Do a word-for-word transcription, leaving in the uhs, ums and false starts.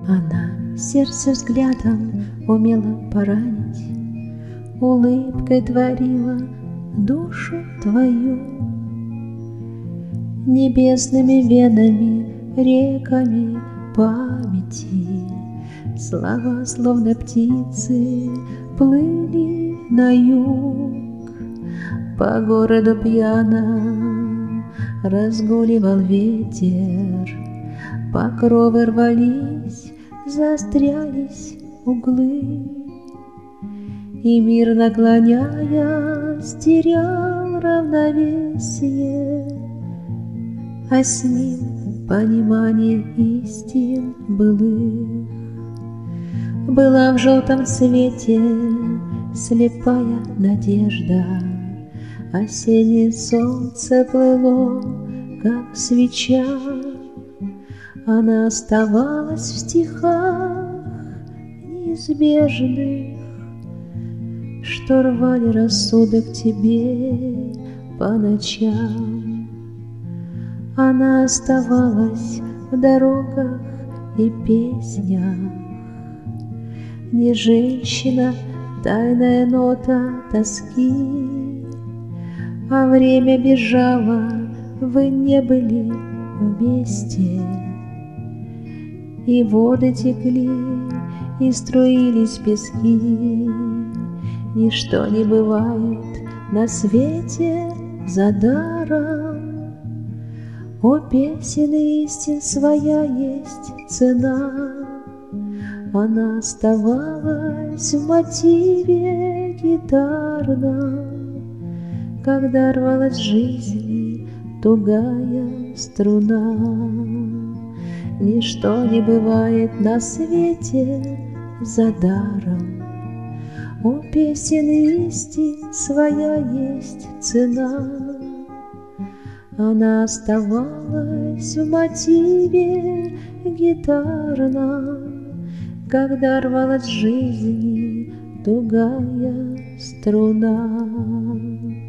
Она сердце взглядом умела поранить, улыбкой творила душу твою. Небесными венами, реками памяти слова, словно птицы, плыли на юг. По городу пьяно разгуливал ветер, покровы рвались, заострялись углы, и мир, наклоняясь, терял равновесие, а с ним понимание истин былых. Была в желтом цвете слепая надежда, осеннее солнце плыло, как свеча. Она оставалась в стихах неизбежных, что рвали рассудок тебе по ночам. Она оставалась в дорогах и песнях, не женщина, тайная нота тоски. А время бежало, вы не были вместе, и воды текли, и струились пески. Ничто не бывает на свете за даром, у песен и истин своя есть цена. Она оставалась в мотиве гитарном, когда рвалась в жизни тугая струна. Ничто не бывает на свете за даром, у песен и истин своя есть цена. Она оставалась в мотиве гитарном, когда рвалась в жизни тугая струна.